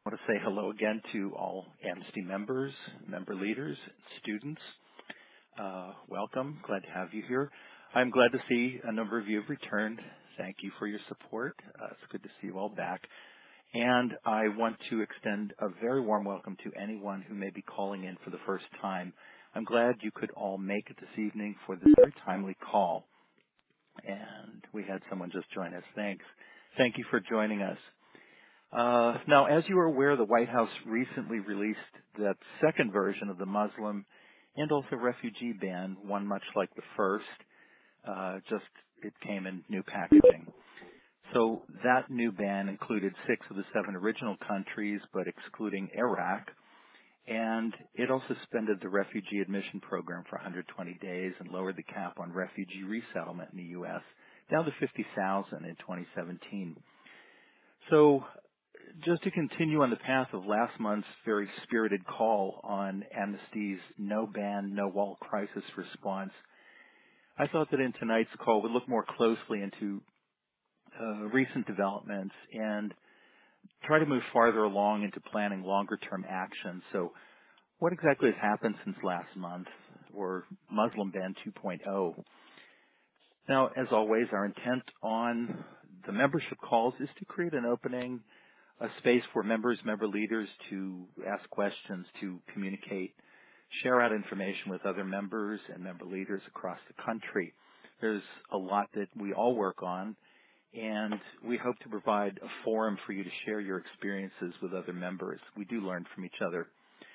I want to say hello again to all Amnesty members, member leaders, students. Welcome. Glad to have you here. I'm glad to see a number of you have returned. Thank you for your support. It's good to see you all back. And I want to extend a very warm welcome to anyone who may be calling in for the first time. I'm glad you could all make it this evening for this very timely call. And we had someone just join us. Thanks. Thank you for joining us. Now, as you are aware, the White House recently released that second version of the Muslim and also refugee ban, one much like the first, just it came in new packaging. So that new ban included 6 of the 7 original countries, but excluding Iraq, and it also suspended the refugee admission program for 120 days and lowered the cap on refugee resettlement in the U.S. down to 50,000 in 2017. So just to continue on the path of last month's very spirited call on Amnesty's no ban, no wall crisis response, I thought that in tonight's call we'd look more closely into recent developments and try to move farther along into planning longer-term action. So what exactly has happened since last month, or Muslim Ban 2.0? Now, as always, our intent on the membership calls is to create an opening, a space for members, member leaders to ask questions, to communicate, share out information with other members and member leaders across the country. There's a lot that we all work on, and we hope to provide a forum for you to share your experiences with other members. We do learn from each other.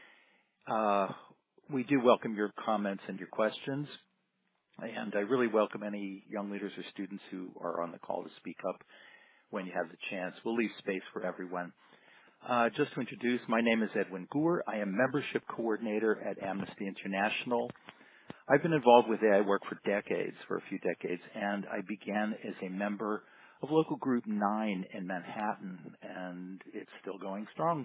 We do welcome your comments and your questions, and I really welcome any young leaders or students who are on the call to speak up when you have the chance. We'll leave space for everyone. Just to introduce, my name is Edwin Gour. I am Membership Coordinator at Amnesty International. I've been involved with AI work for a few decades, and I began as a member of Local Group 9 in Manhattan, and it's still going strong.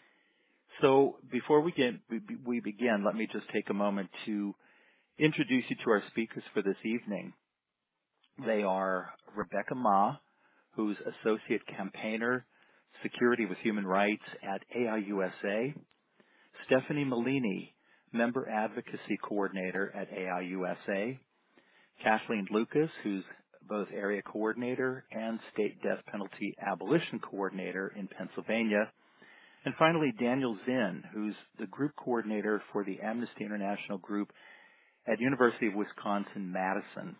So before we begin, let me just take a moment to introduce you to our speakers for this evening. They are Rebecca Ma, who's Associate Campaigner, Security with Human Rights at AIUSA, Stephanie Malini, Member Advocacy Coordinator at AIUSA, Kathleen Lucas, who's both Area Coordinator and State Death Penalty Abolition Coordinator in Pennsylvania, and finally Daniel Zinn, who's the Group Coordinator for the Amnesty International Group at University of Wisconsin-Madison.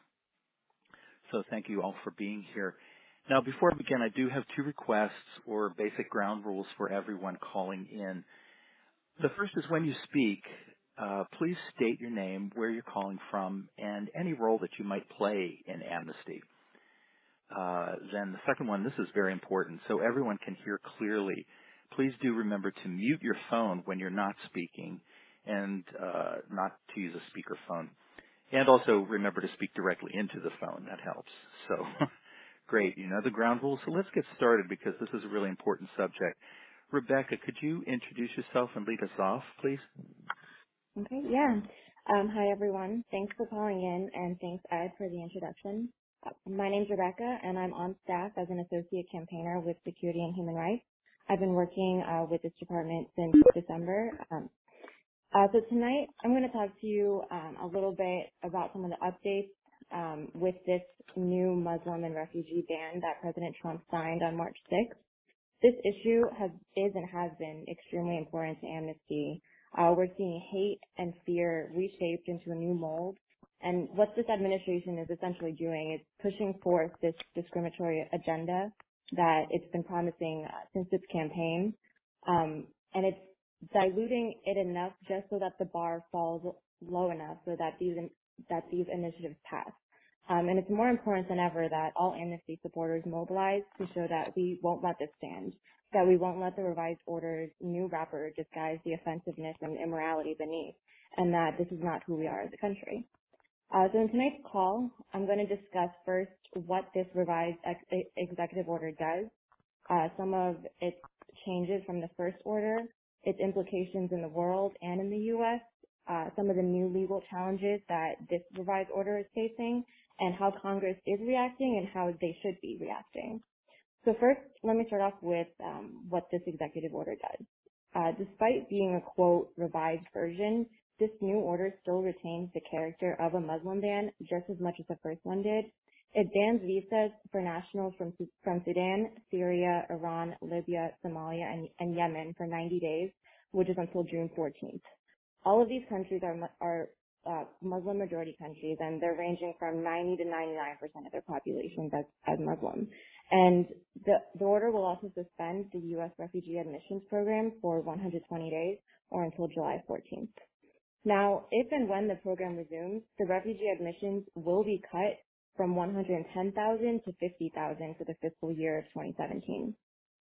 So thank you all for being here. Now, before I begin, I do have 2 requests or basic ground rules for everyone calling in. The first is when you speak, please state your name, where you're calling from, and any role that you might play in Amnesty. Then the second one, this is very important, so everyone can hear clearly. Please do remember to mute your phone when you're not speaking and not to use a speakerphone. And also remember to speak directly into the phone. That helps. So great. You know the ground rules. So let's get started because this is a really important subject. Rebecca, could you introduce yourself and lead us off, please? Okay, yeah. Hi, everyone. Thanks for calling in, and thanks, Ed, for the introduction. My name's Rebecca, and I'm on staff as an associate campaigner with Security and Human Rights. I've been working with this department since December. So tonight, I'm going to talk to you a little bit about some of the updates with this new Muslim and refugee ban that President Trump signed on March 6th. This issue is and has been extremely important to Amnesty. We're seeing hate and fear reshaped into a new mold. And what this administration is essentially doing is pushing forth this discriminatory agenda that it's been promising since its campaign. And it's diluting it enough just so that the bar falls low enough so that these initiatives pass. And it's more important than ever that all Amnesty supporters mobilize to show that we won't let this stand, that we won't let the revised order's new wrapper disguise the offensiveness and immorality beneath, and that this is not who we are as a country. So in tonight's call, I'm going to discuss first what this revised executive order does, some of its changes from the first order, its implications in the world and in the U.S., some of the new legal challenges that this revised order is facing, and how Congress is reacting and how they should be reacting. So first, let me start off with what this executive order does. Despite being a quote revised version, this new order still retains the character of a Muslim ban just as much as the first one did. It bans visas for nationals from Sudan, Syria, Iran, Libya, Somalia, and Yemen for 90 days, which is until June 14th. All of these countries are Muslim majority countries, and they're ranging from 90 to 99% of their populations as Muslim. And the order will also suspend the U.S. refugee admissions program for 120 days or until July 14th. Now, if and when the program resumes, the refugee admissions will be cut from 110,000 to 50,000 for the fiscal year of 2017.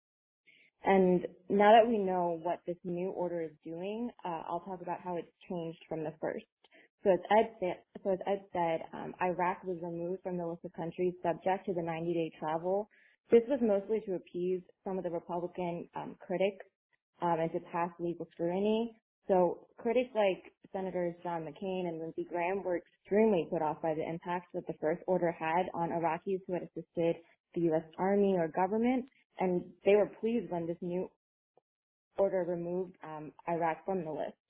And now that we know what this new order is doing, I'll talk about how it's changed from the first. So as Ed said, Iraq was removed from the list of countries subject to the 90-day travel. This was mostly to appease some of the Republican critics and to pass legal scrutiny. So critics like Senators John McCain and Lindsey Graham were extremely put off by the impact that the first order had on Iraqis who had assisted the U.S. Army or government, and they were pleased when this new order removed Iraq from the list.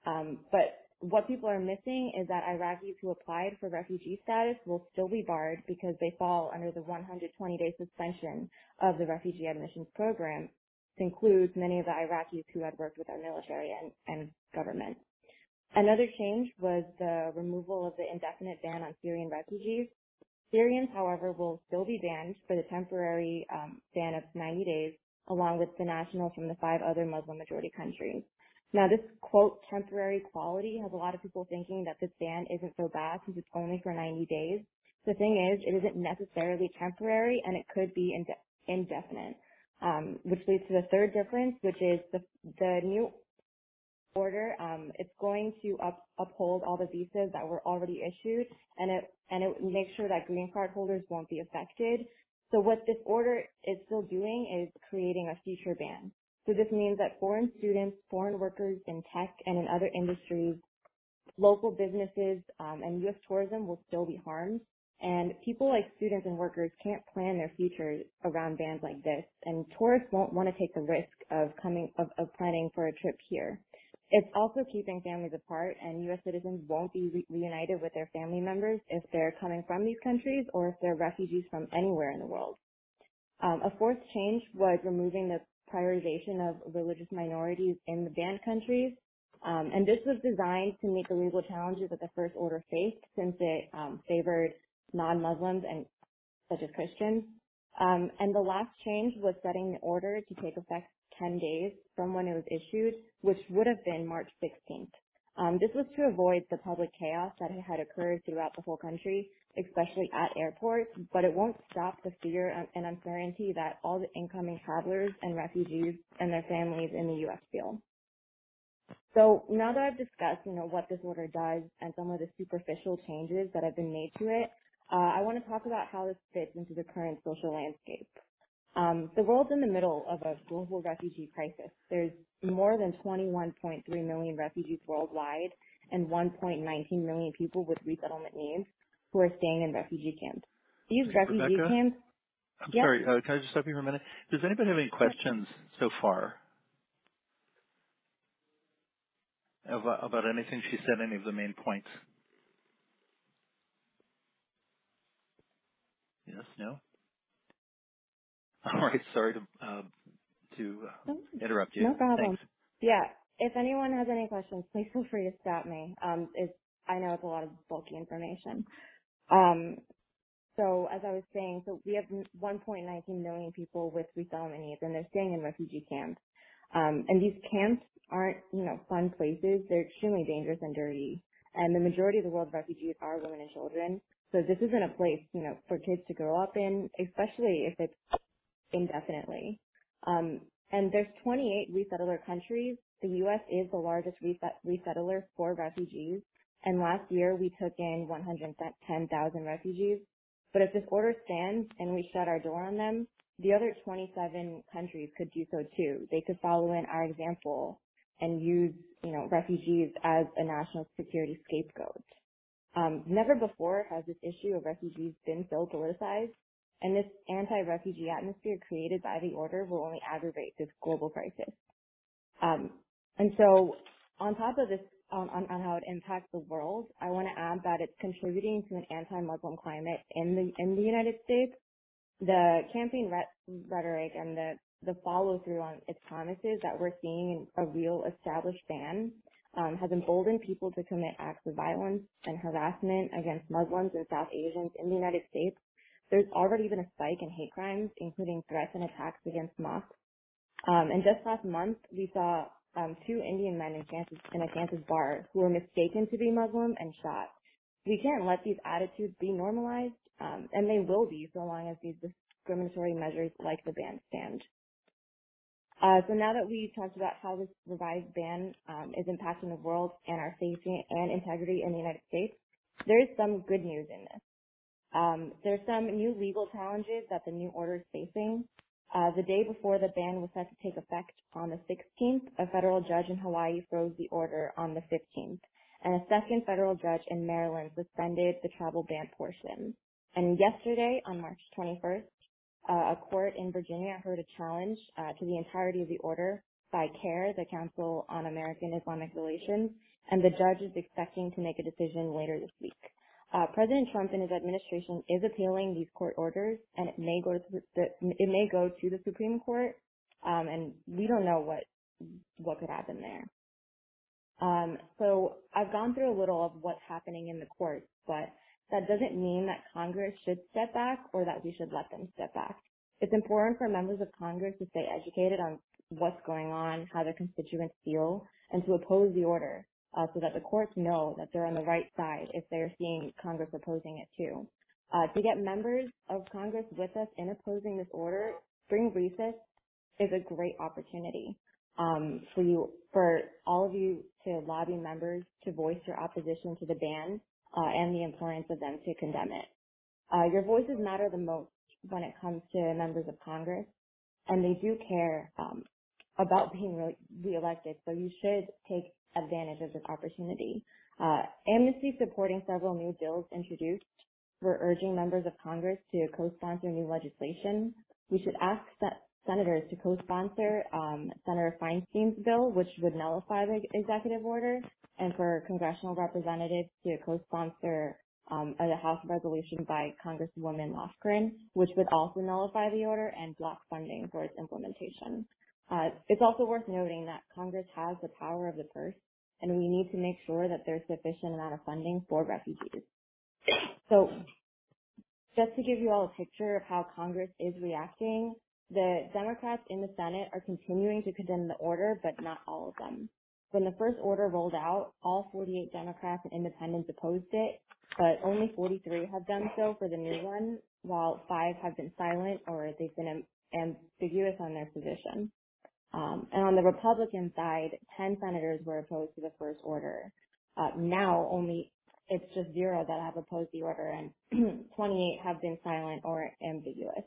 But what people are missing is that Iraqis who applied for refugee status will still be barred because they fall under the 120-day suspension of the refugee admissions program. This includes many of the Iraqis who had worked with our military and government. Another change was the removal of the indefinite ban on Syrian refugees. Syrians, however, will still be banned for the temporary ban of 90 days, along with the nationals from the 5 other Muslim majority countries. Now, this quote temporary quality has a lot of people thinking that this ban isn't so bad since it's only for 90 days. The thing is, it isn't necessarily temporary, and it could be indefinite, which leads to the third difference, which is the new order. It's going to uphold all the visas that were already issued, and it makes sure that green card holders won't be affected. So what this order is still doing is creating a future ban. So this means that foreign students, foreign workers in tech and in other industries, local businesses, and U.S. tourism will still be harmed. And people like students and workers can't plan their futures around bans like this. And tourists won't want to take the risk of planning for a trip here. It's also keeping families apart, and U.S. citizens won't be reunited with their family members if they're coming from these countries or if they're refugees from anywhere in the world. A fourth change was removing the prioritization of religious minorities in the banned countries. And this was designed to meet the legal challenges that the first order faced since it favored non-Muslims and such as Christians. And the last change was setting the order to take effect 10 days from when it was issued, which would have been March 16th. This was to avoid the public chaos that had occurred throughout the whole country, especially at airports, but it won't stop the fear and uncertainty that all the incoming travelers and refugees and their families in the U.S. feel. So now that I've discussed, what this order does and some of the superficial changes that have been made to it, I want to talk about how this fits into the current social landscape. The world's in the middle of a global refugee crisis. There's more than 21.3 million refugees worldwide and 1.19 million people with resettlement needs who are staying in refugee camps. These refugee Rebecca, camps, I'm yep. sorry, can I just stop you for a minute? Does anybody have any questions so far about anything she said, any of the main points? Yes, no? All right, sorry to interrupt you. No problem. Thanks. Yeah, if anyone has any questions, please feel free to stop me. I know it's a lot of bulky information. Um, So as I was saying, so we have 1.19 million people with resettlement needs, and they're staying in refugee camps. And these camps aren't, fun places. They're extremely dangerous and dirty. And the majority of the world's refugees are women and children. So this isn't a place, for kids to grow up in, especially if it's indefinitely. And there's 28 resettler countries. The U.S. is the largest resettler for refugees. And last year we took in 110,000 refugees. But if this order stands and we shut our door on them, the other 27 countries could do so too. They could follow in our example and use, refugees as a national security scapegoat. Never before has this issue of refugees been so politicized. and this anti-refugee atmosphere created by the order will only aggravate this global crisis. Um, and so on top of this, on how it impacts the world, I want to add that it's contributing to an anti-Muslim climate in the United States. The campaign rhetoric and the follow through on its promises that we're seeing in a real established ban has emboldened people to commit acts of violence and harassment against Muslims and South Asians in the United States. There's already been a spike in hate crimes, including threats and attacks against mosques. And just last month, we saw two Indian men in a Kansas bar who were mistaken to be Muslim and shot. We can't let these attitudes be normalized, and they will be so long as these discriminatory measures like the ban stand. So now that we talked about how this revised ban is impacting the world and our safety and integrity in the United States, there is some good news in this. There's some new legal challenges that the new order is facing. The day before the ban was set to take effect on the 16th, a federal judge in Hawaii froze the order on the 15th, and a second federal judge in Maryland suspended the travel ban portion. And yesterday, on March 21st, a court in Virginia heard a challenge to the entirety of the order by CAIR, the Council on American Islamic Relations, and the judge is expecting to make a decision later this week. President Trump and his administration is appealing these court orders, and it may go to the Supreme Court, and we don't know what could happen there. So I've gone through a little of what's happening in the courts, but that doesn't mean that Congress should step back or that we should let them step back. It's important for members of Congress to stay educated on what's going on, how their constituents feel, and to oppose the order so that the courts know that they're on the right side if they're seeing Congress opposing it too. To get members of Congress with us in opposing this order, spring recess is a great opportunity for all of you to lobby members to voice your opposition to the ban and the importance of them to condemn it. Your voices matter the most when it comes to members of Congress, and they do care about being reelected, so you should take advantage of this opportunity. Amnesty supporting several new bills introduced. We're urging members of Congress to co-sponsor new legislation. We should ask senators to co-sponsor Senator Feinstein's bill, which would nullify the executive order, and for congressional representatives to co-sponsor a House resolution by Congresswoman Lofgren, which would also nullify the order and block funding for its implementation. It's also worth noting that Congress has the power of the purse, and we need to make sure that there's sufficient amount of funding for refugees. So just to give you all a picture of how Congress is reacting, the Democrats in the Senate are continuing to condemn the order, but not all of them. When the first order rolled out, all 48 Democrats and independents opposed it, but only 43 have done so for the new one, while 5 have been silent or they've been ambiguous on their position. And on the Republican side, 10 senators were opposed to the first order. Now it's just 0 that have opposed the order, and 28 have been silent or ambiguous.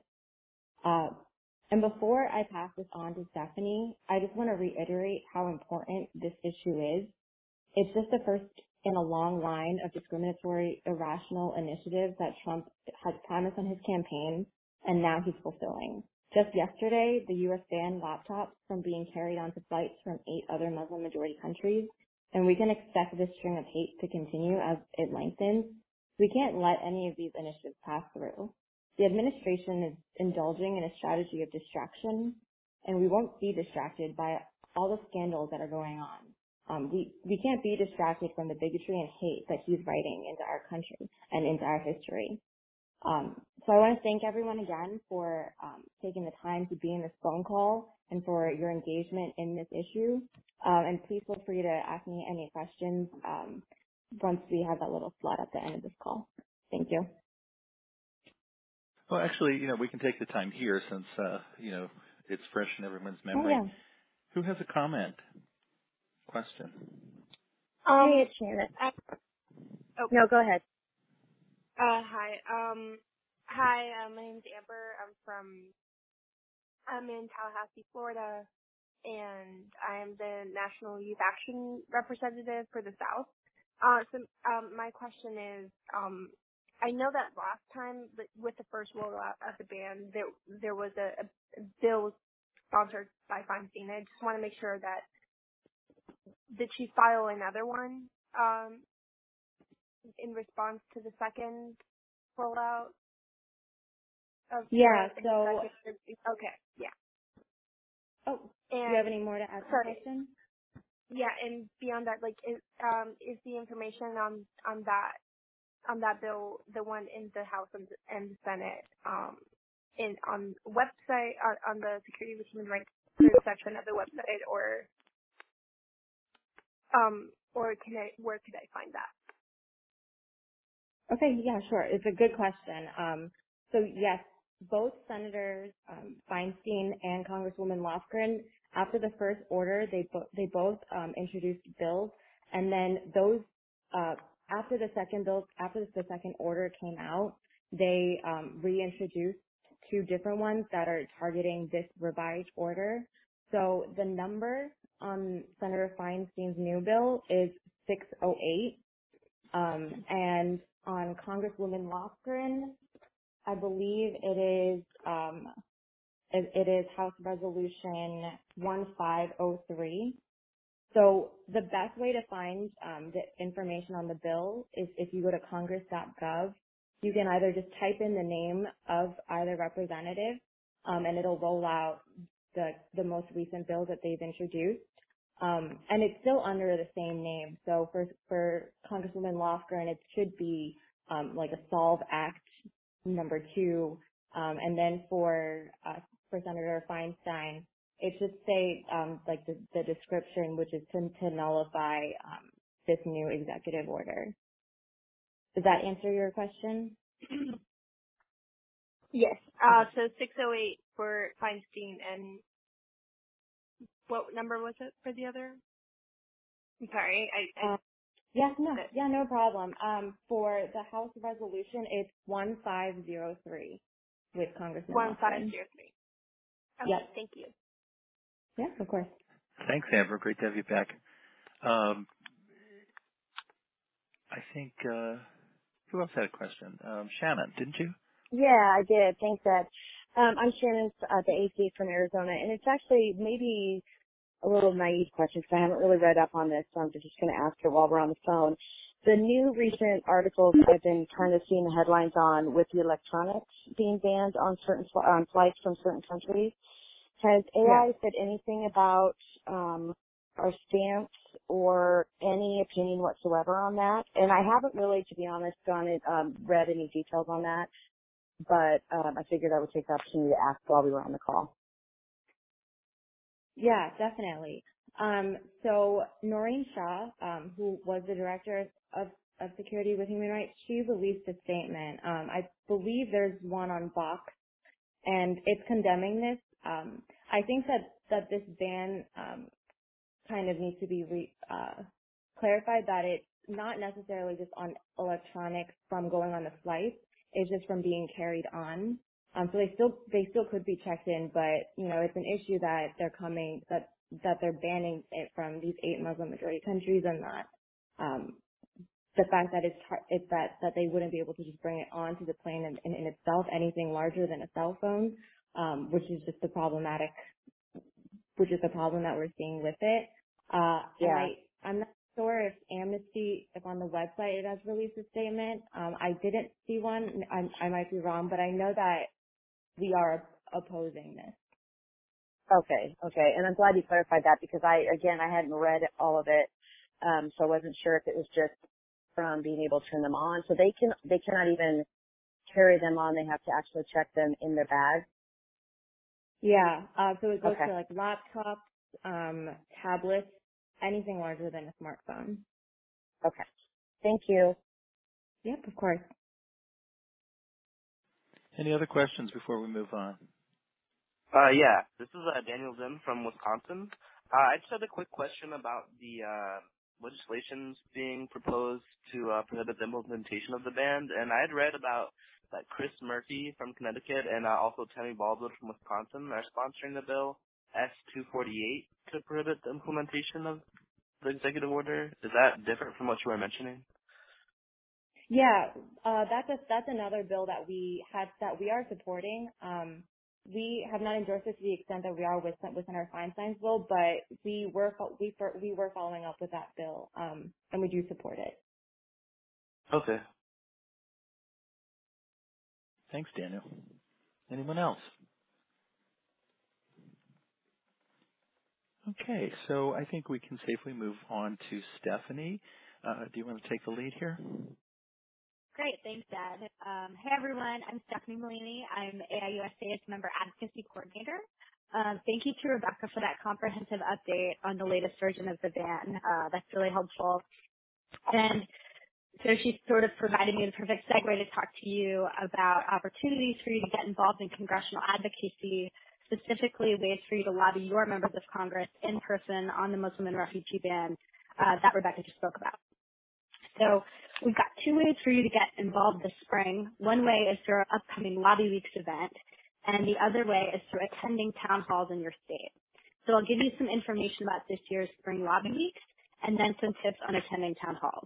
And before I pass this on to Stephanie, I just want to reiterate how important this issue is. It's just the first in a long line of discriminatory, irrational initiatives that Trump has promised on his campaign, and now he's fulfilling. Just yesterday, the U.S. banned laptops from being carried onto flights from 8 other Muslim-majority countries, and we can expect this string of hate to continue as it lengthens. We can't let any of these initiatives pass through. The administration is indulging in a strategy of distraction, and we won't be distracted by all the scandals that are going on. We can't be distracted from the bigotry and hate that he's writing into our country and into our history. So I want to thank everyone again for taking the time to be in this phone call and for your engagement in this issue. And please feel free to ask me any questions once we have that little slot at the end of this call. Thank you. Well, actually, we can take the time here since, it's fresh in everyone's Oh, memory. yeah. Who has a comment? Question? Hey, it's Shannon. No, go ahead. Hi. Hi, my name's Amber. I'm in Tallahassee, Florida, and I am the National Youth Action Representative for the South. My question is, I know that last time with the first rollout of the ban, there was a bill sponsored by Feinstein. I just want to make sure that did she file another one in response to the second rollout of Yeah, the so, executive? Okay, yeah. oh, do you have And any more to add to the sorry, question? yeah, and beyond that, like, is the information on that bill the one in the House and the Senate in on website on the Security with Human Rights section of the website, or where could I find that? Okay, yeah, sure. It's a good question. So yes, both Senators Feinstein and Congresswoman Lofgren, after the first order, they both introduced bills, and then those after the second order came out, they reintroduced two different ones that are targeting this revised order. So the number on Senator Feinstein's new bill is 608. And on Congresswoman Lofgren, I believe it is House Resolution 1503. So the best way to find the information on the bill is if you go to congress.gov. You can either just type in the name of either representative, and it'll roll out the most recent bills that they've introduced. And it's still under the same name. So for Congresswoman Lofgren, it should be like a Solve Act number 2, and then for Senator Feinstein, it should say like the description, which is to nullify this new executive order. Does that answer your question? Yes. Okay. So 608 for Feinstein, and what number was it for the other? I'm sorry, I No problem. For the House resolution, it's 1503 with Congressman Lofgren. 1503. Yep. Okay, thank you. Yeah, of course. Thanks, Amber. Great to have you back. Um, I think who else had a question? Shannon, didn't you? Yeah, I did. Thanks, Ed. I'm Shannon, the AC from Arizona, and it's actually maybe a little naive question because I haven't really read up on this, so I'm just going to ask it while we're on the phone. The new recent articles I've been kind of seeing the headlines on with the electronics being banned on on flights from certain countries. Has Yeah. AI said anything about our stance or any opinion whatsoever on that? And I haven't really, to be honest, read any details on that, but I figured I would take the opportunity to ask while we were on the call. Yeah, definitely. So Noreen Shah, who was the director of security with human rights, she released a statement. I believe there's one on Vox, and it's condemning this. I think that this ban kind of needs to be clarified that it's not necessarily just on electronics from going on the flight. It's just from being carried on. So they still could be checked in, but you know it's an issue that they're banning it from these 8 Muslim majority countries, and that the fact that it's that they wouldn't be able to just bring it onto the plane in itself, anything larger than a cell phone, which is just the problematic which is the problem that we're seeing with it. And Yeah. I'm not sure if Amnesty, if on the website it has released a statement. I didn't see one. I might be wrong, but I know that we are opposing this. Okay. And I'm glad you clarified that because I hadn't read all of it, so I wasn't sure if it was just from being able to turn them on. So they cannot even carry them on. They have to actually check them in their bag. Yeah. So it goes Okay. to like laptops, tablets, anything larger than a smartphone. Okay. Thank you. Yep, of course. Any other questions before we move on? Yeah, this is Daniel Zim from Wisconsin. I just had a quick question about the legislations being proposed to prohibit the implementation of the ban. And I had read about that Chris Murphy from Connecticut and also Tammy Baldwin from Wisconsin are sponsoring the bill S-248 to prohibit the implementation of the executive order. Is that different from what you were mentioning? Yeah, that's another bill that we are supporting. We have not endorsed it to the extent that we are within our Feinstein's bill, but we were following up with that bill, and we do support it. Okay. Thanks, Daniel. Anyone else? Okay, so I think we can safely move on to Stephanie. Do you want to take the lead here? Great. Thanks, Dad. Hey, everyone. I'm Stephanie Malini. I'm AIUSA's Member Advocacy Coordinator. Thank you to Rebecca for that comprehensive update on the latest version of the ban. That's really helpful. And so she sort of provided me the perfect segue to talk to you about opportunities for you to get involved in congressional advocacy, specifically ways for you to lobby your members of Congress in person on the Muslim and refugee ban that Rebecca just spoke about. So we've got two ways for you to get involved this spring. One way is through our upcoming Lobby Weeks event, and the other way is through attending town halls in your state. So I'll give you some information about this year's Spring Lobby Weeks and then some tips on attending town halls.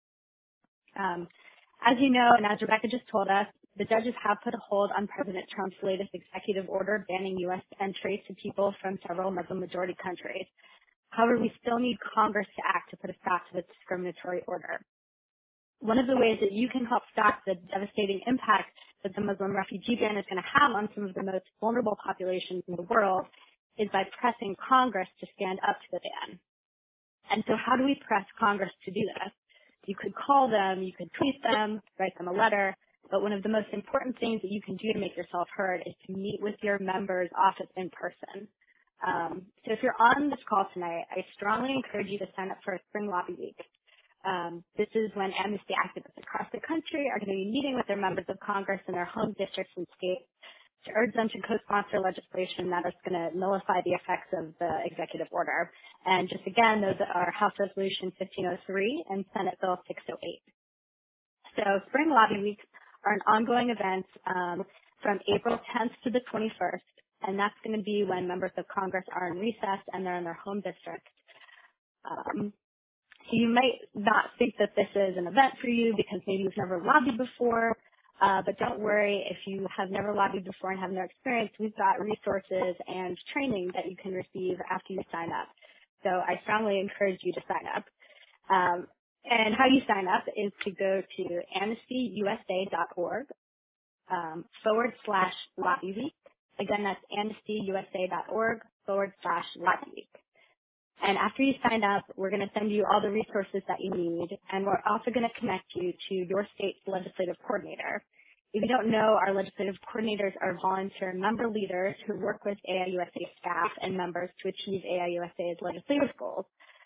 As you know, and as Rebecca just told us, the judges have put a hold on President Trump's latest executive order banning U.S. entry to people from several Muslim-majority countries. However, we still need Congress to act to put a stop to this discriminatory order. One of the ways that you can help stop the devastating impact that the Muslim refugee ban is going to have on some of the most vulnerable populations in the world is by pressing Congress to stand up to the ban. And so how do we press Congress to do this? You could call them, you could tweet them, write them a letter, but one of the most important things that you can do to make yourself heard is to meet with your member's office in person. So if you're on this call tonight, I strongly encourage you to sign up for a Spring Lobby Week. This is when amnesty activists across the country are going to be meeting with their members of Congress in their home districts and states to urge them to co-sponsor legislation that is going to nullify the effects of the executive order. And just again, those are House Resolution 1503 and Senate Bill 608. So Spring Lobby Weeks are an ongoing event from April 10th to the 21st, and that's going to be when members of Congress are in recess and they're in their home districts. So you might not think that this is an event for you because maybe you've never lobbied before, but don't worry if you have never lobbied before and have no experience. We've got resources and training that you can receive after you sign up. So I strongly encourage you to sign up. And how you sign up is to go to amnestyusa.org /Lobby Week. Again, that's amnestyusa.org /Lobby Week. And after you sign up, we're going to send you all the resources that you need, and we're also going to connect you to your state's legislative coordinator. If you don't know, our legislative coordinators are volunteer member leaders who work with AIUSA staff and members to achieve AIUSA's legislative goals.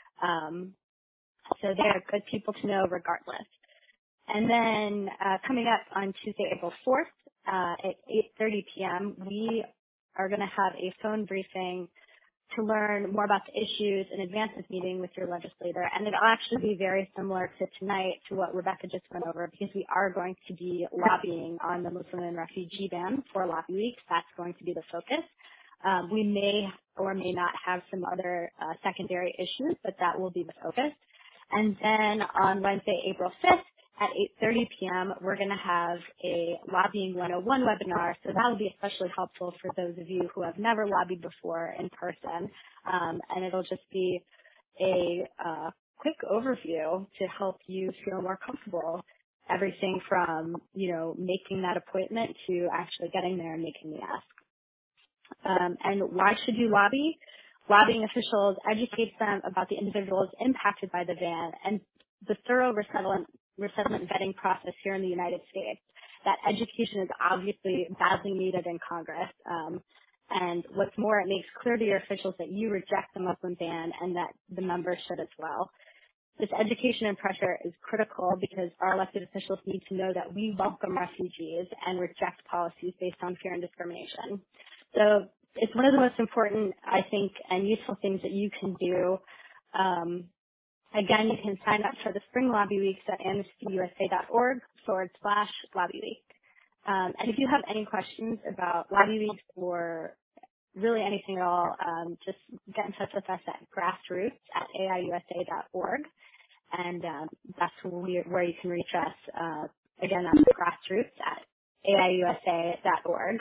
So they are good people to know regardless. And then coming up on Tuesday, April 4th at 8:30 p.m., we are going to have a phone briefing to learn more about the issues in advance of meeting with your legislator. And it'll actually be very similar to tonight, to what Rebecca just went over, because we are going to be lobbying on the Muslim and refugee ban for Lobby Weeks. That's going to be the focus. We may or may not have some other secondary issues, but that will be the focus. And then on Wednesday, April 5th, at 8:30 p.m., we're going to have a Lobbying 101 webinar, so that will be especially helpful for those of you who have never lobbied before in person, and it'll just be a quick overview to help you feel more comfortable, everything from, making that appointment to actually getting there and making the ask. And why should you lobby? Lobbying officials educate them about the individuals impacted by the ban and the thorough resettlement vetting process here in the United States. That education is obviously badly needed in Congress. And what's more, it makes clear to your officials that you reject the Muslim ban and that the members should as well. This education and pressure is critical because our elected officials need to know that we welcome refugees and reject policies based on fear and discrimination. So it's one of the most important, I think, and useful things that you can do. Again, you can sign up for the Spring Lobby Weeks at amnestyusa.org /Lobby Week. And if you have any questions about Lobby Weeks or really anything at all, just get in touch with us at grassroots@aiusa.org. and that's where you can reach us. Again, that's grassroots at aiusa.org.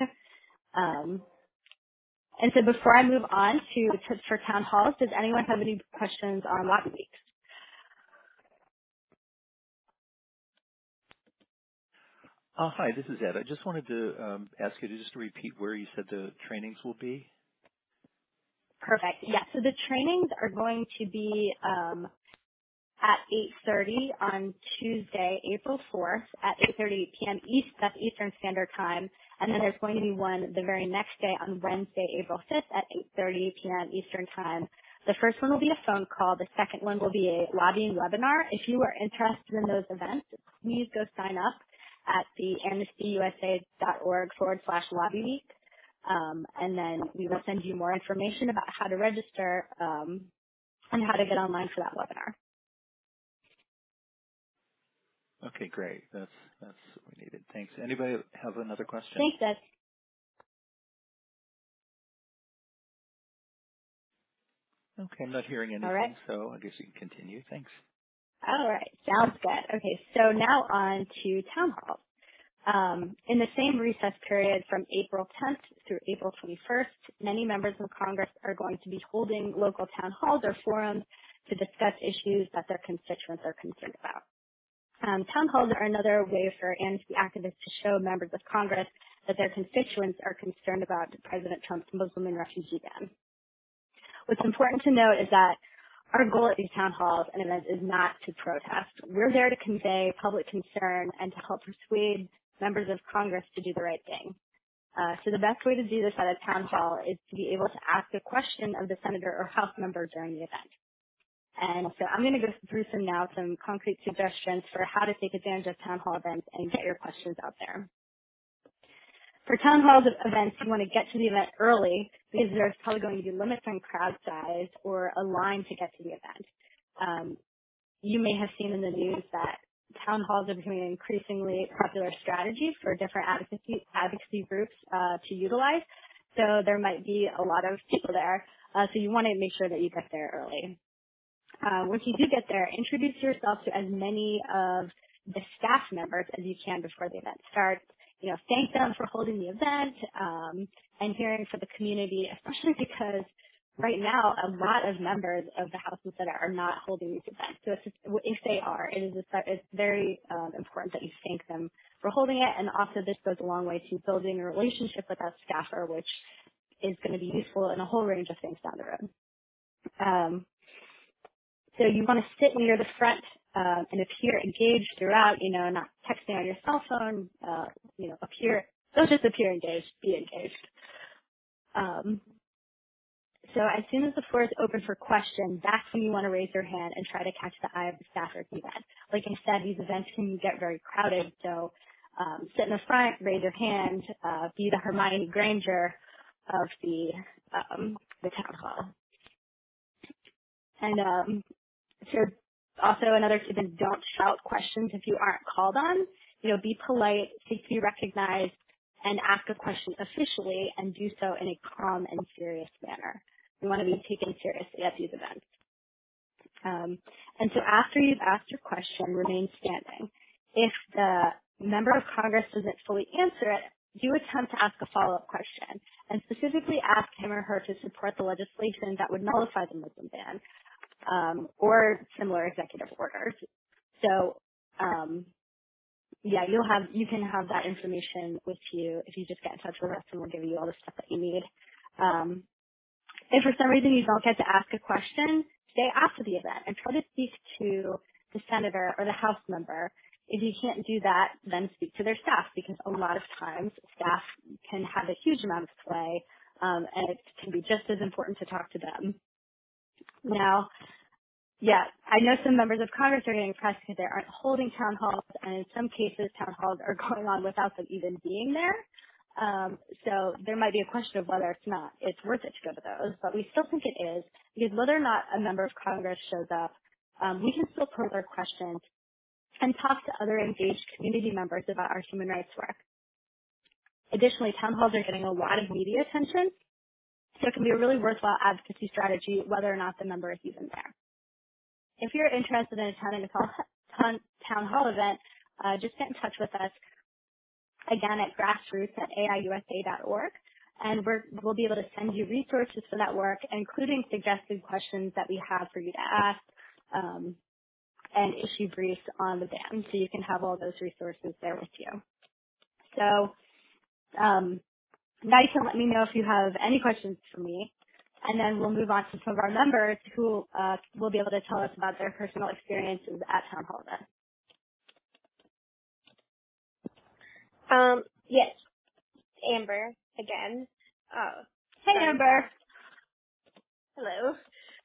And so before I move on to for town halls, does anyone have any questions on Lobby Week? Hi, this is Ed. I just wanted to ask you to just repeat where you said the trainings will be. Perfect. Yeah, so the trainings are going to be at 8:30 on Tuesday, April 4th at 8:30 p.m. That's Eastern Standard Time. And then there's going to be one the very next day on Wednesday, April 5th at 8:30 p.m. Eastern Time. The first one will be a phone call. The second one will be a lobbying webinar. If you are interested in those events, please go sign up at the amnestyusa.org/lobby week. And then we will send you more information about how to register and how to get online for that webinar. Okay, great. That's what we needed. Thanks. Anybody have another question? Thanks, Ed. Okay, I'm not hearing anything, All right. so I guess you can continue. Thanks. All right. Sounds good. Okay, so now on to town halls. In the same recess period from April 10th through April 21st, many members of Congress are going to be holding local town halls or forums to discuss issues that their constituents are concerned about. Town halls are another way for amnesty activists to show members of Congress that their constituents are concerned about President Trump's Muslim and refugee ban. What's important to note is that our goal at these town halls and events is not to protest. We're there to convey public concern and to help persuade members of Congress to do the right thing. So the best way to do this at a town hall is to be able to ask a question of the senator or House member during the event. And so I'm going to go through some concrete suggestions for how to take advantage of town hall events and get your questions out there. For town hall events, you want to get to the event early because there's probably going to be limits on crowd size or a line to get to the event. You may have seen in the news that town halls are becoming an increasingly popular strategy for different advocacy groups to utilize. So there might be a lot of people there. So you want to make sure that you get there early. Once you do get there, introduce yourself to as many of the staff members as you can before the event starts. Thank them for holding the event and hearing for the community, especially because right now a lot of members of the House and Senate are not holding these events. So if they are, it's very important that you thank them for holding it. And also this goes a long way to building a relationship with that staffer, which is going to be useful in a whole range of things down the road. So you want to sit near the front and appear engaged throughout, not texting on your cell phone, don't just appear engaged, be engaged. So as soon as the floor is open for questions, that's when you want to raise your hand and try to catch the eye of the staffer at the event. Like I said, these events can get very crowded, so sit in the front, raise your hand, be the Hermione Granger of the town hall. And so also another tip is don't shout questions if you aren't called on. Be polite, seek to be recognized, and ask a question officially and do so in a calm and serious manner. We want to be taken seriously at these events. And so after you've asked your question, remain standing. If the member of Congress doesn't fully answer it, do attempt to ask a follow-up question and specifically ask him or her to support the legislation that would nullify the Muslim ban. Or similar executive orders. So, you can have that information with you if you just get in touch with us, and we'll give you all the stuff that you need. If for some reason you don't get to ask a question, stay after the event and try to speak to the senator or the House member. If you can't do that, then speak to their staff, because a lot of times staff can have a huge amount of sway, and it can be just as important to talk to them. Now, I know some members of Congress are getting pressed because they aren't holding town halls, and in some cases, town halls are going on without them even being there. So there might be a question of whether it's worth it to go to those, but we still think it is, because whether or not a member of Congress shows up, we can still pose our questions and talk to other engaged community members about our human rights work. Additionally, town halls are getting a lot of media attention, so it can be a really worthwhile advocacy strategy whether or not the member is even there. if you're interested in attending a town hall event, just get in touch with us again at grassroots@aiusa.org, and we'll be able to send you resources for that work, including suggested questions that we have for you to ask, and issue briefs on the ban, so you can have all those resources there with you. So now you can let me know if you have any questions for me, and then we'll move on to some of our members who will be able to tell us about their personal experiences at town hall events. Yes, Amber again. Hey, Amber. Hello.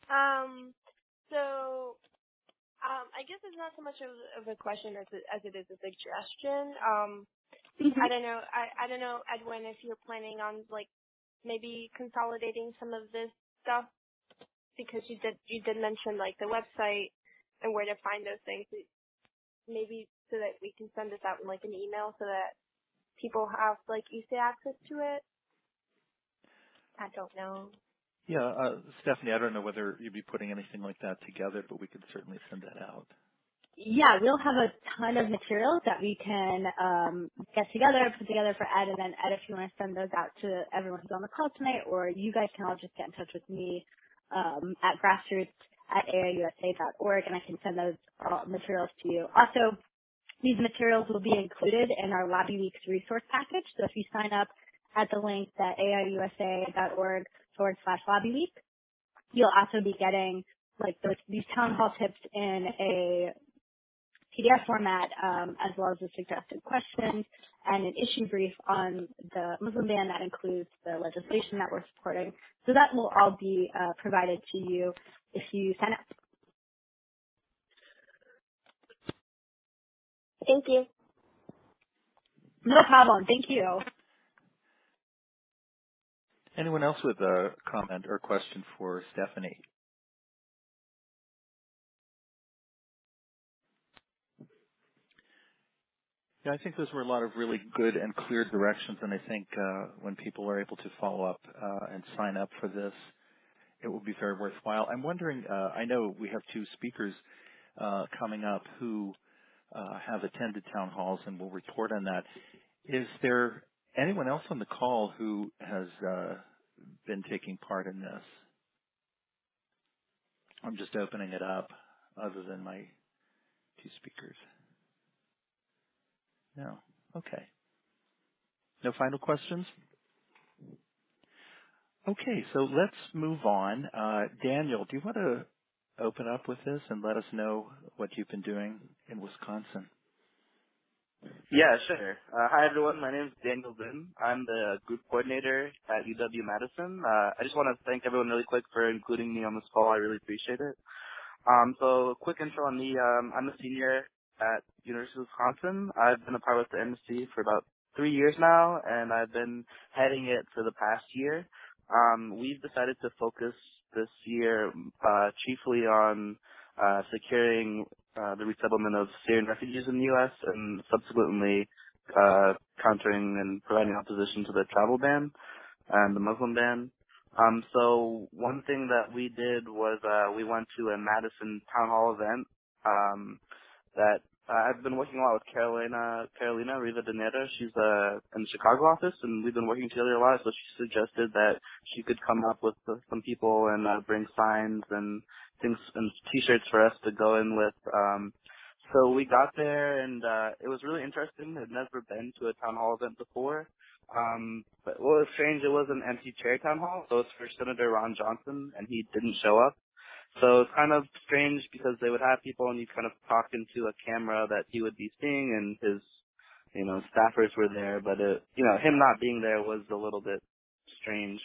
So I guess it's not so much of a question as it is a suggestion. I don't know. I don't know, Edwin, if you're planning on like maybe consolidating some of this stuff, because you did mention like the website and where to find those things. Maybe so that we can send this out in like an email so that people have like easy access to it. I don't know. Yeah, Stephanie, I don't know whether you'd be putting anything like that together, but we could certainly send that out. Yeah, we'll have a ton of materials that we can get together, put together for Ed, and then Ed, if you want to send those out to everyone who's on the call tonight, or you guys can all just get in touch with me at grassroots@aiusa.org, and I can send those materials to you. Also, these materials will be included in our Lobby Weeks resource package, so if you sign up at the link at aiusa.org/Lobby Week, you'll also be getting like these town hall tips in a PDF format, as well as the suggested questions and an issue brief on the Muslim ban that includes the legislation that we're supporting. So that will all be provided to you if you sign up. Thank you. No problem. Thank you. Anyone else with a comment or question for Stephanie? Yeah, I think those were a lot of really good and clear directions, and I think when people are able to follow up and sign up for this, it will be very worthwhile. I'm wondering, I know we have two speakers coming up who have attended town halls and will report on that. Is there anyone else on the call who has been taking part in this? I'm just opening it up other than my two speakers. No. Okay. No final questions? Okay, so let's move on. Daniel, do you want to open up with this and let us know what you've been doing in Wisconsin? Yeah, sure. Hi, everyone. My name is Daniel Zinn. I'm the group coordinator at UW-Madison. I just want to thank everyone really quick for including me on this call. I really appreciate it. So a quick intro on me. I'm a senior at University of Wisconsin. I've been a part of the MSC for about 3 years now, and I've been heading it for the past year. We've decided to focus this year chiefly on securing the resettlement of Syrian refugees in the U.S. and subsequently countering and providing opposition to the travel ban and the Muslim ban. So one thing that we did was we went to a Madison town hall event that I've been working a lot with Carolina Riva de Nera. She's in the Chicago office, and we've been working together a lot. So she suggested that she could come up with some people and bring signs and things and T-shirts for us to go in with. So we got there, and it was really interesting. I'd never been to a town hall event before. But what was strange, it was an empty chair town hall, so it's for Senator Ron Johnson, and he didn't show up. So it's kind of strange because they would have people and you kind of talk into a camera that he would be seeing, and his, staffers were there, but him not being there was a little bit strange.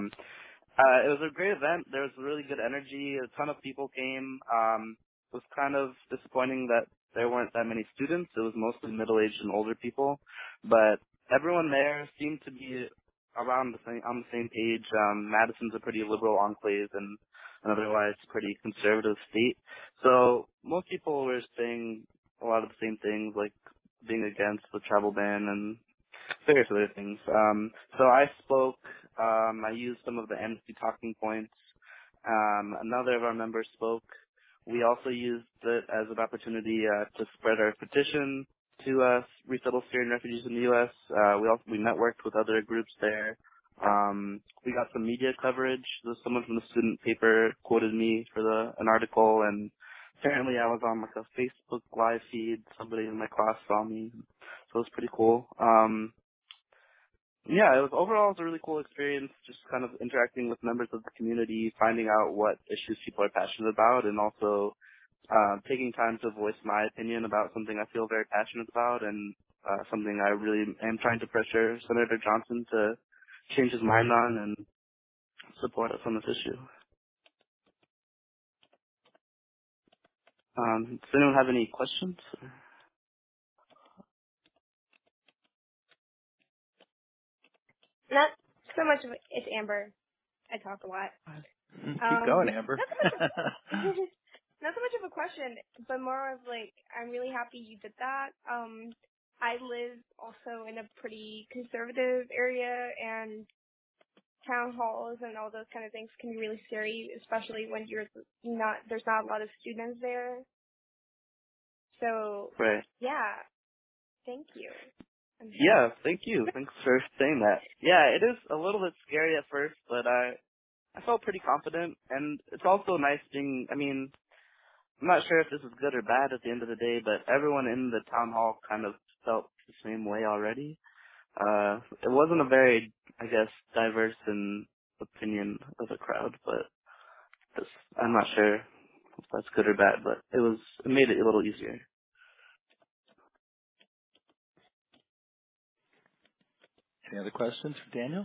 It was a great event. There was really good energy. A ton of people came. It was kind of disappointing that there weren't that many students. It was mostly middle-aged and older people, but everyone there seemed to be around on the same page. Madison's a pretty liberal enclave and an otherwise pretty conservative state. So most people were saying a lot of the same things, like being against the travel ban and various other things. So I spoke. I used some of the amnesty talking points. Another of our members spoke. We also used it as an opportunity to spread our petition to resettle Syrian refugees in the U.S. We networked with other groups there. We got some media coverage. Someone from the student paper quoted me for an article, and apparently I was on like a Facebook live feed. Somebody in my class saw me, so it was pretty cool. Yeah, overall it was a really cool experience, just kind of interacting with members of the community, finding out what issues people are passionate about, and also taking time to voice my opinion about something I feel very passionate about, and something I really am trying to pressure Senator Johnson to change his mind on and support us on this issue. Does anyone have any questions? Not so much of it's Amber. I talk a lot. Keep going, Amber. Not so much of not so much of a question, but more of like I'm really happy you did that. I live also in a pretty conservative area, and town halls and all those kind of things can be really scary, especially when there's not a lot of students there. So Right. yeah, thank you. Yeah, thank you. Thanks for saying that. Yeah, it is a little bit scary at first, but I felt pretty confident, and it's also a nice thing. I mean, I'm not sure if this is good or bad at the end of the day, but everyone in the town hall kind of felt the same way already. It wasn't a very, I guess, diverse in opinion of the crowd, but I'm not sure if that's good or bad, but it made it a little easier. Any other questions for Daniel?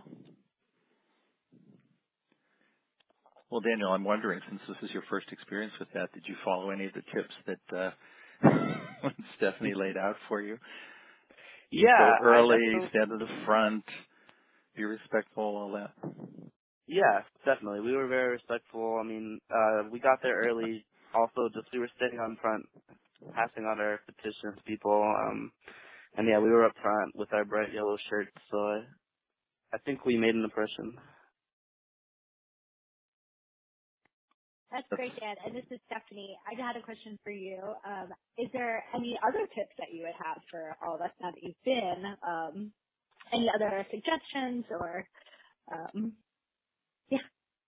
Well, Daniel, I'm wondering, since this is your first experience with that, did you follow any of the tips that Stephanie laid out for you? Yeah, Go I early, definitely. stand to the front, be respectful, all that. Yeah, definitely. We were very respectful. I mean, we got there early. Also, just we were standing on front, passing out our petitions to people. And yeah, we were up front with our bright yellow shirts. So I think we made an impression. That's great, Dan. And this is Stephanie. I had a question for you. Is there any other tips that you would have for all of us now that you've been? Any other suggestions or, yeah.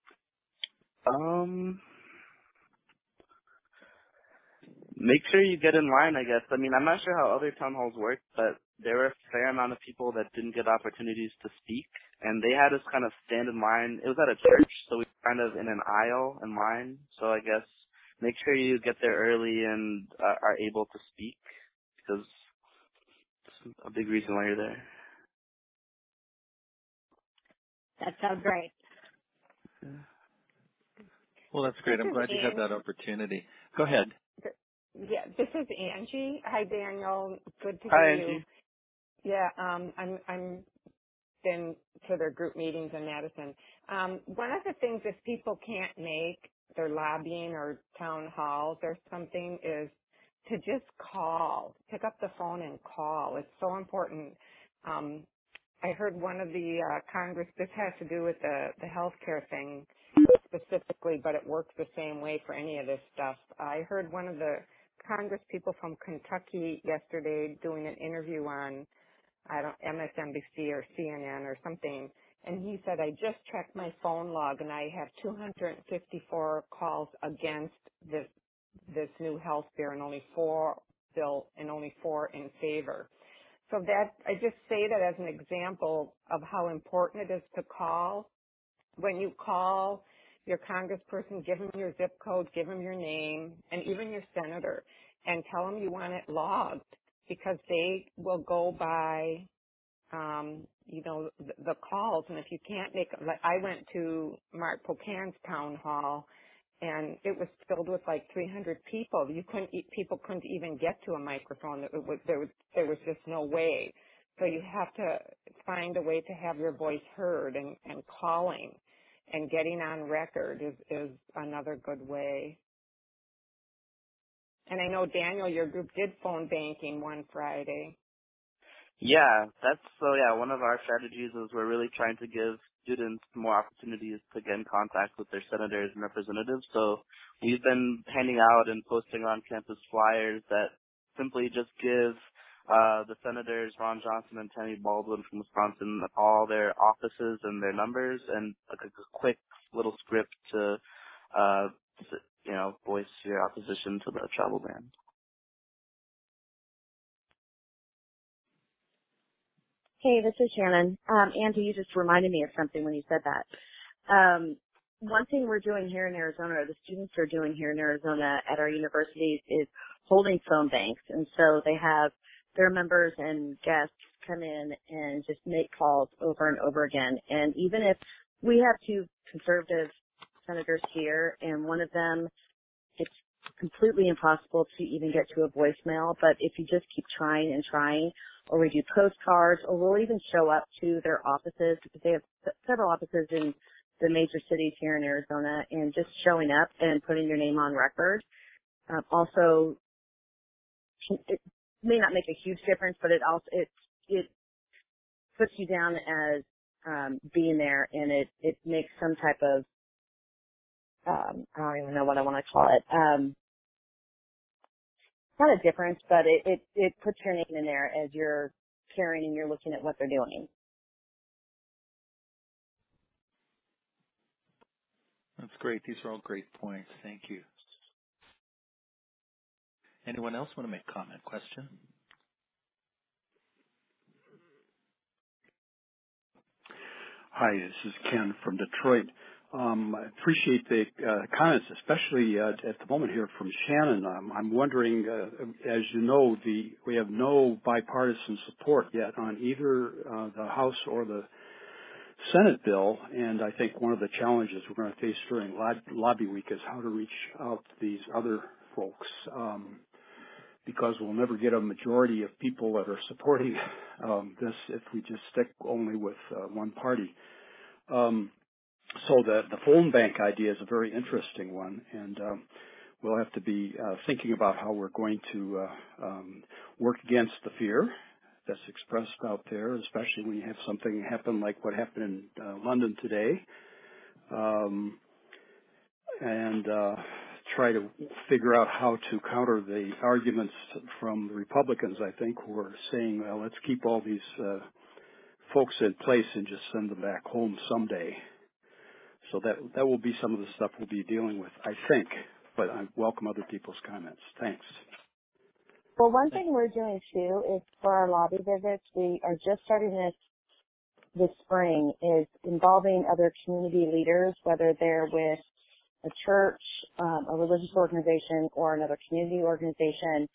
Make sure you get in line, I guess. I mean, I'm not sure how other town halls work, but there were a fair amount of people that didn't get opportunities to speak, and they had us kind of stand in line. It was at a church, so we were kind of in an aisle in line. So I guess make sure you get there early and are able to speak, because it's a big reason why you're there. That sounds great. Well, that's This great. I'm is glad you had Ann. that opportunity. Go ahead. Yeah, this is Angie. Hi, Daniel. Good to Hi, hear you. Angie. Yeah, I'm been to their group meetings in Madison. One of the things if people can't make their lobbying or town halls or something is to just call, pick up the phone and call. It's so important. I heard one of the Congress, this has to do with the healthcare thing specifically, but it works the same way for any of this stuff. I heard one of the Congress people from Kentucky yesterday doing an interview on MSNBC or CNN or something, and he said, I just checked my phone log and I have 254 calls against this new health bill and only 4 in favor. So that, I just say that as an example of how important it is to call. When you call your congressperson, give them your zip code, give them your name, and even your senator, and tell them you want it logged, because they will go by the calls. And if you can't make, like I went to Mark Pocan's town hall, and it was filled with like 300 people. People couldn't even get to a microphone. There was just no way. So you have to find a way to have your voice heard, and calling and getting on record is another good way. And I know, Daniel, your group did phone banking one Friday. Yeah, one of our strategies is we're really trying to give students more opportunities to get in contact with their senators and representatives. So we've been handing out and posting on campus flyers that simply just give the senators, Ron Johnson and Tammy Baldwin from Wisconsin, all their offices and their numbers, and like a quick little script to, voice your opposition to the travel ban. Hey, this is Shannon. Andy, you just reminded me of something when you said that. One thing we're doing here in Arizona, or the students are doing here in Arizona at our universities, is holding phone banks. And so they have their members and guests come in and just make calls over and over again. And even if we have two conservative senators here, and one of them, it's completely impossible to even get to a voicemail, but if you just keep trying and trying, or we do postcards, or we'll even show up to their offices, because they have several offices in the major cities here in Arizona, and just showing up and putting your name on record. Also, it may not make a huge difference, but it puts you down as being there, and it makes some type of I don't even know what I want to call it. Not a difference, but it puts your name in there as you're caring and you're looking at what they're doing. That's great. These are all great points. Thank you. Anyone else want to make a comment, question? Hi, this is Ken from Detroit. I appreciate the comments, especially at the moment here from Shannon. I'm wondering, as you know, we have no bipartisan support yet on either the House or the Senate bill, and I think one of the challenges we're going to face during lobby week is how to reach out to these other folks, because we'll never get a majority of people that are supporting this if we just stick only with one party. So the phone bank idea is a very interesting one, and we'll have to be thinking about how we're going to work against the fear that's expressed out there, especially when you have something happen like what happened in London today, and try to figure out how to counter the arguments from the Republicans, I think, who are saying, well, let's keep all these folks in place and just send them back home someday. So that will be some of the stuff we'll be dealing with, I think, but I welcome other people's comments. Thanks. Well, one thing we're doing too is for our lobby visits, we are just starting this spring, is involving other community leaders, whether they're with a church, a religious organization, or another community organization.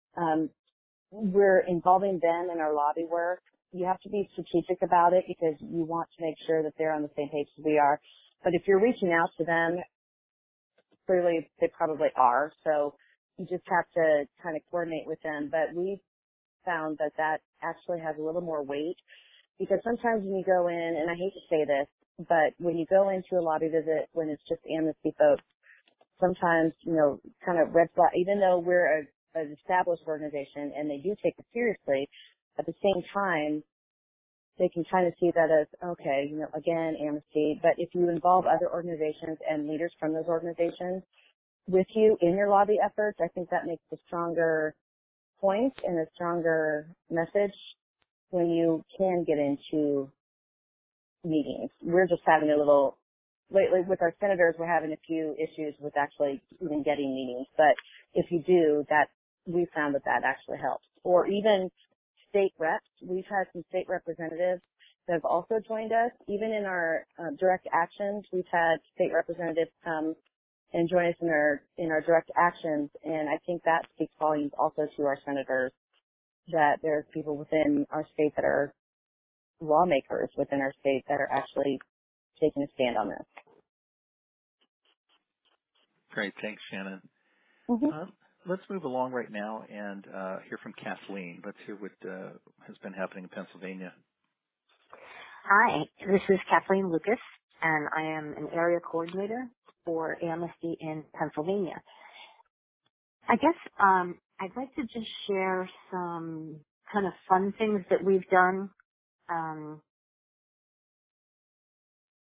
We're involving them in our lobby work. You have to be strategic about it because you want to make sure that they're on the same page as we are. But if you're reaching out to them, clearly they probably are. So you just have to kind of coordinate with them. But we found that actually has a little more weight, because sometimes when you go in, and I hate to say this, but when you go into a lobby visit when it's just amnesty folks, sometimes, kind of red flag, even though we're an established organization and they do take it seriously, at the same time, they can kind of see that as, okay, again, amnesty. But if you involve other organizations and leaders from those organizations with you in your lobby efforts, I think that makes a stronger point and a stronger message when you can get into meetings. We're just having lately with our senators, we're having a few issues with actually even getting meetings. But if you do, we found that actually helps. Or even state reps. We've had some state representatives that have also joined us. Even in our direct actions, we've had state representatives come and join us in our direct actions. And I think that speaks volumes also to our senators, that there's people within our state that are lawmakers within our state that are actually taking a stand on this. Great. Thanks, Shannon. Mm-hmm. Let's move along right now and hear from Kathleen. Let's hear what has been happening in Pennsylvania. Hi, this is Kathleen Lucas, and I am an area coordinator for Amnesty in Pennsylvania. I guess I'd like to just share some kind of fun things that we've done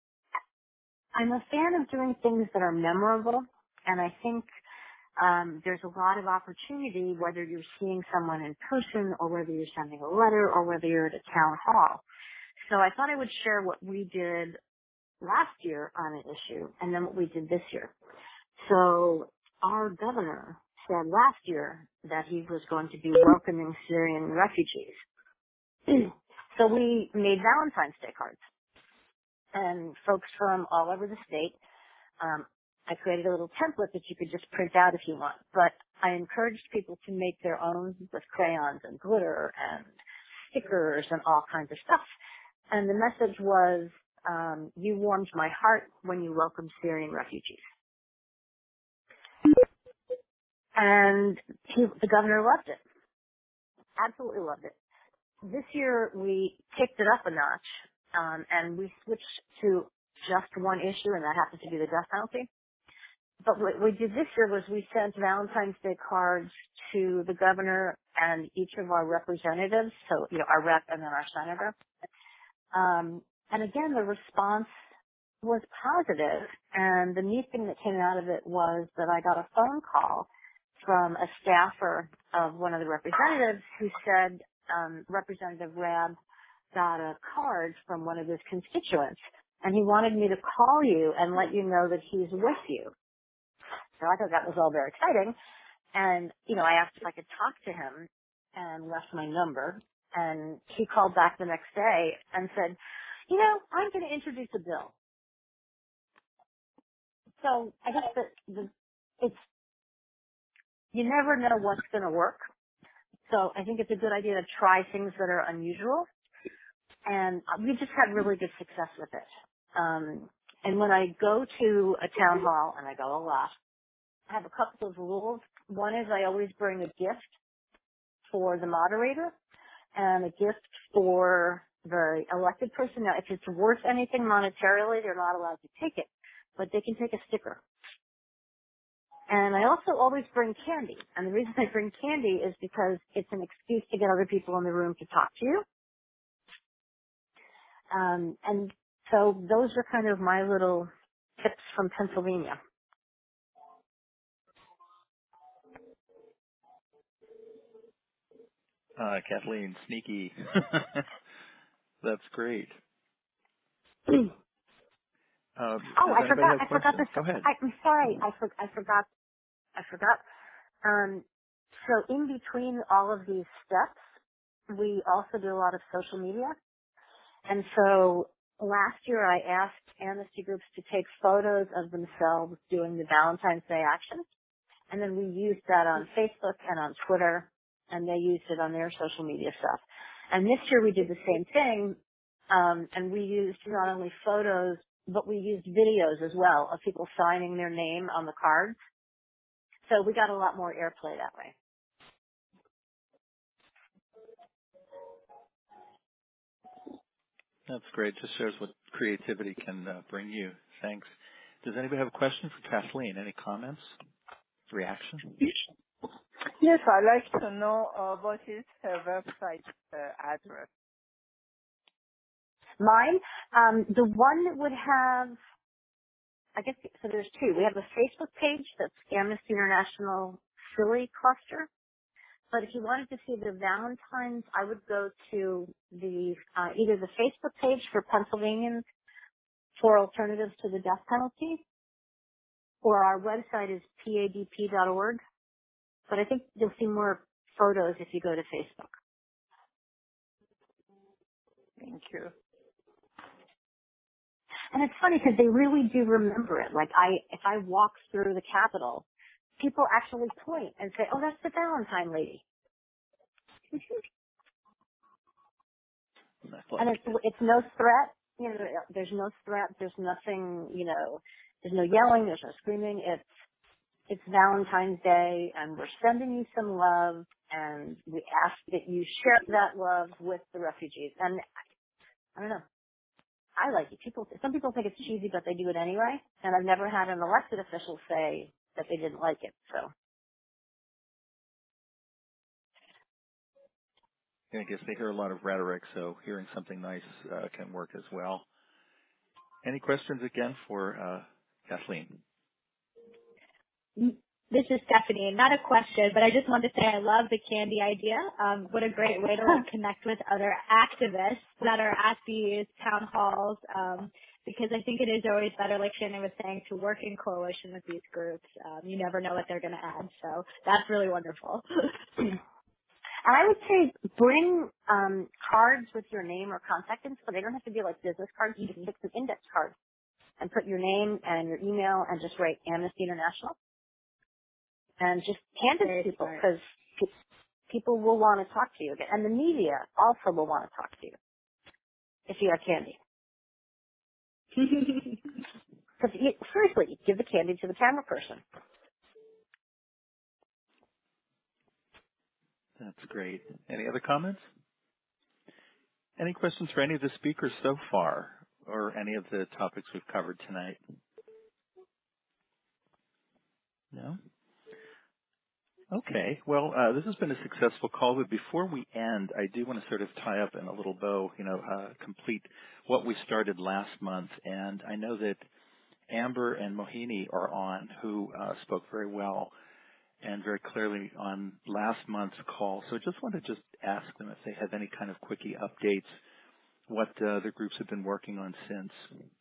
I'm a fan of doing things that are memorable, and I think there's a lot of opportunity whether you're seeing someone in person or whether you're sending a letter or whether you're at a town hall. So I thought I would share what we did last year on an issue and then what we did this year. So our governor said last year that he was going to be welcoming Syrian refugees. So we made Valentine's Day cards, and folks from all over the state, I created a little template that you could just print out if you want, but I encouraged people to make their own with crayons and glitter and stickers and all kinds of stuff. And the message was, you warmed my heart when you welcomed Syrian refugees. And the governor loved it. Absolutely loved it. This year we kicked it up a notch, and we switched to just one issue, and that happens to be the death penalty. But what we did this year was we sent Valentine's Day cards to the governor and each of our representatives, so, our rep and then our senator. And again, the response was positive, and the neat thing that came out of it was that I got a phone call from a staffer of one of the representatives who said, Representative Rabb got a card from one of his constituents, and he wanted me to call you and let you know that he's with you. So I thought that was all very exciting. And, I asked if I could talk to him and left my number. And he called back the next day and said, I'm going to introduce a bill. So I guess you never know what's going to work. So I think it's a good idea to try things that are unusual. And we just had really good success with it. And when I go to a town hall, and I go a lot, I have a couple of rules. One is I always bring a gift for the moderator and a gift for the elected person. Now, if it's worth anything monetarily, they're not allowed to take it, but they can take a sticker. And I also always bring candy. And the reason I bring candy is because it's an excuse to get other people in the room to talk to you. And so those are kind of my little tips from Pennsylvania. Kathleen, sneaky. That's great. Oh, Does I anybody forgot. have I forgot questions? this. Go ahead. I'm sorry. I forgot. So in between all of these steps, we also do a lot of social media. And so last year I asked amnesty groups to take photos of themselves doing the Valentine's Day action. And then we used that on Facebook and on Twitter, and they used it on their social media stuff. And this year we did the same thing, and we used not only photos, but we used videos as well of people signing their name on the cards. So we got a lot more airplay that way. That's great. Just shows what creativity can bring you. Thanks. Does anybody have a question for Kathleen? Any comments? Reaction? Yes, I'd like to know what is her website address. Mine, the one that would have, I guess, so there's two. We have a Facebook page that's Amnesty International Philly Cluster. But if you wanted to see the Valentines, I would go to the either the Facebook page for Pennsylvanians for Alternatives to the Death Penalty, or our website is padp.org. But I think you'll see more photos if you go to Facebook. Thank you. And it's funny because they really do remember it. Like if I walk through the Capitol, people actually point and say, "Oh, that's the Valentine lady." And it's no threat. There's no threat. There's nothing. There's no yelling. There's no screaming. It's Valentine's Day, and we're sending you some love, and we ask that you share that love with the refugees. And I don't know. I like it. Some people think it's cheesy, but they do it anyway. And I've never had an elected official say that they didn't like it. So. I guess they hear a lot of rhetoric, so hearing something nice can work as well. Any questions again for Kathleen? This is Stephanie. Not a question, but I just wanted to say I love the candy idea. What a great way to connect with other activists that are at these town halls, because I think it is always better, like Shannon was saying, to work in coalition with these groups. You never know what they're going to add, so that's really wonderful. And I would say bring cards with your name or contact info. They don't have to be like business cards. You can take some index cards and put your name and your email and just write Amnesty International. And just hand it to people because people will want to talk to you again. And the media also will want to talk to you if you have candy. Because seriously, give the candy to the camera person. That's great. Any other comments? Any questions for any of the speakers so far or any of the topics we've covered tonight? No? Okay. Well, this has been a successful call, but before we end, I do want to sort of tie up in a little bow, complete what we started last month. And I know that Amber and Mohini are on, who spoke very well and very clearly on last month's call. So I just want to just ask them if they have any kind of quickie updates, what the groups have been working on since.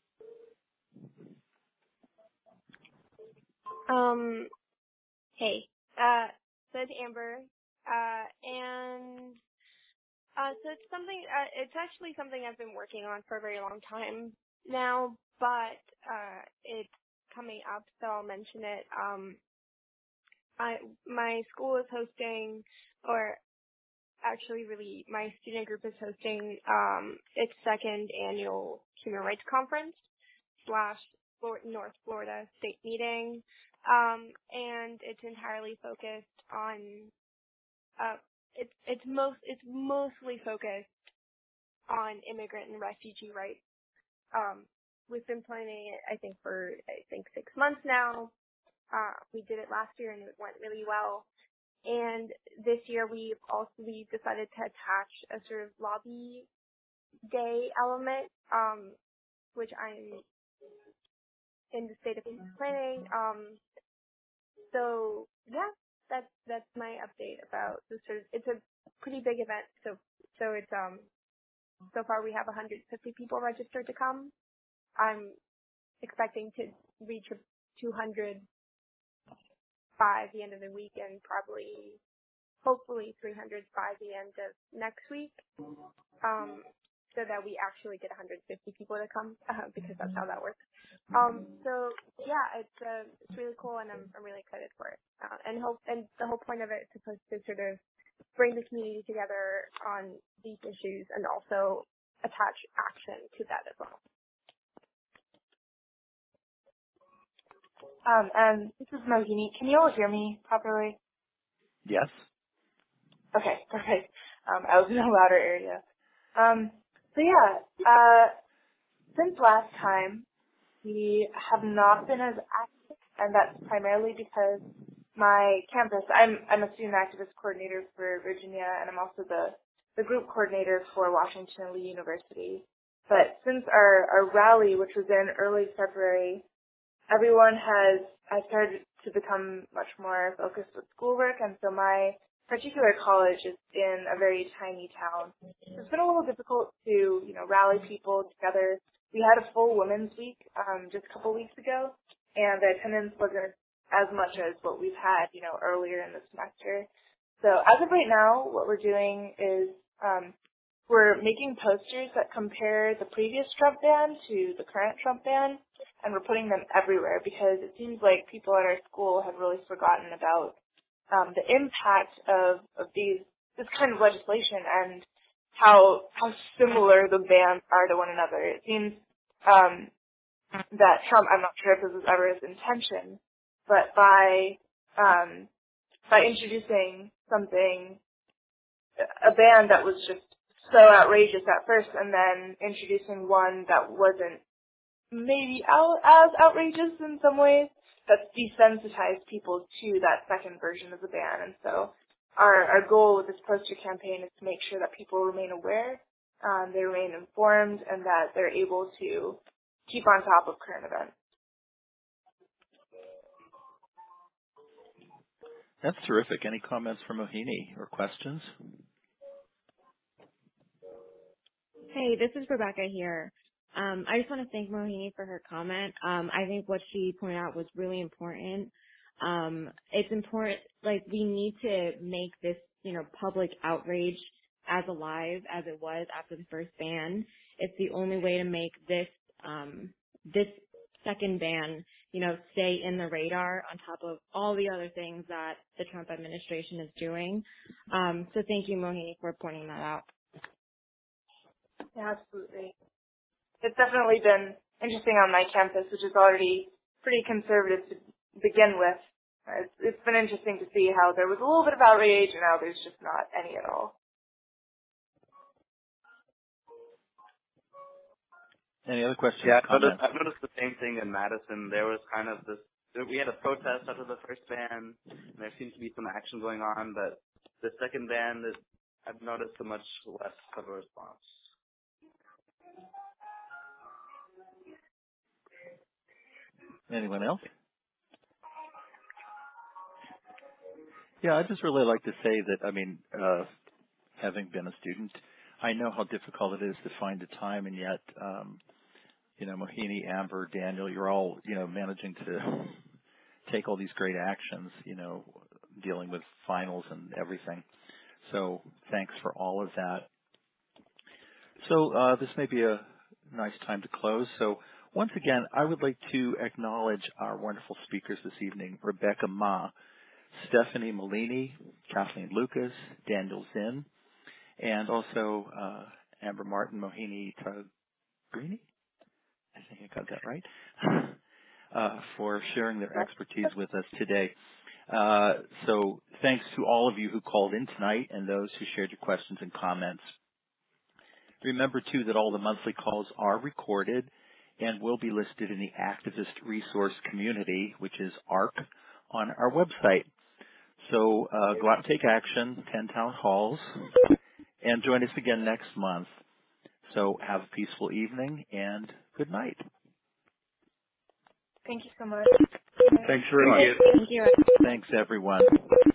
Hey. So it's Amber. And so it's something, it's actually something I've been working on for a very long time now, but it's coming up, so I'll mention it. My school is hosting, or actually really my student group is hosting its second annual Human Rights Conference / North Florida State Meeting, and it's entirely focused on it's mostly focused on immigrant and refugee rights. We've been planning it, I think, for 6 months now. We did it last year and it went really well. And this year we decided to attach a sort of lobby day element, which I'm in the state of planning. So yeah, that's my update about the sort of, it's a pretty big event. So it's so far we have 150 people registered to come. I'm expecting to reach 200 by the end of the week and hopefully 300 by the end of next week, so that we actually get 150 people to come, because that's how that works. So yeah, it's really cool, and I'm really excited for it. And the whole point of it is supposed to sort of bring the community together on these issues and also attach action to that as well. And this is Mohini. Can you all hear me properly? Yes. Okay, perfect. I was in a louder area. So yeah, since last time, we have not been as active, and that's primarily because my campus, I'm a student activist coordinator for Virginia, and I'm also the group coordinator for Washington Lee University. But since our rally, which was in early February, everyone has started to become much more focused with schoolwork, and so my particular college is in a very tiny town. So it's been a little difficult to, rally people together. We had a full Women's Week just a couple weeks ago, and the attendance wasn't as much as what we've had, earlier in the semester. So as of right now, what we're doing is we're making posters that compare the previous Trump ban to the current Trump ban, and we're putting them everywhere because it seems like people at our school have really forgotten about the impact of this kind of legislation and how similar the bans are to one another. It seems that Trump, I'm not sure if this was ever his intention, but by introducing a ban that was just so outrageous at first, and then introducing one that wasn't maybe as outrageous in some ways, that's desensitized people to that second version of the ban. And so our goal with this poster campaign is to make sure that people remain aware, they remain informed, and that they're able to keep on top of current events. That's terrific. Any comments from Mohini or questions? Hey, this is Rebecca here. I just want to thank Mohini for her comment. I think what she pointed out was really important. It's important, like, we need to make this, public outrage as alive as it was after the first ban. It's the only way to make this, this second ban, stay in the radar on top of all the other things that the Trump administration is doing. So thank you, Mohini, for pointing that out. Yeah, absolutely. It's definitely been interesting on my campus, which is already pretty conservative to begin with. It's been interesting to see how there was a little bit of outrage and now there's just not any at all. Any other questions, Yeah, comments? I've noticed the same thing in Madison. There was kind of this, we had a protest after the first ban, and there seems to be some action going on, but the second ban, I've noticed a much less of a response. Anyone else? Yeah, I'd just really like to say that, having been a student, I know how difficult it is to find the time, and yet, Mohini, Amber, Daniel, you're all, managing to take all these great actions, dealing with finals and everything. So thanks for all of that. So this may be a nice time to close. So once again, I would like to acknowledge our wonderful speakers this evening, Rebecca Ma, Stephanie Molini, Kathleen Lucas, Daniel Zinn, and also Amber Martin, Mohini Tagrini, I think I got that right, for sharing their expertise with us today. So thanks to all of you who called in tonight and those who shared your questions and comments. Remember, too, that all the monthly calls are recorded and will be listed in the Activist Resource Community, which is ARC, on our website. So go out and take action, attend town halls, and join us again next month. So have a peaceful evening and good night. Thank you so much. Thanks very much. Thank you. Thanks, everyone.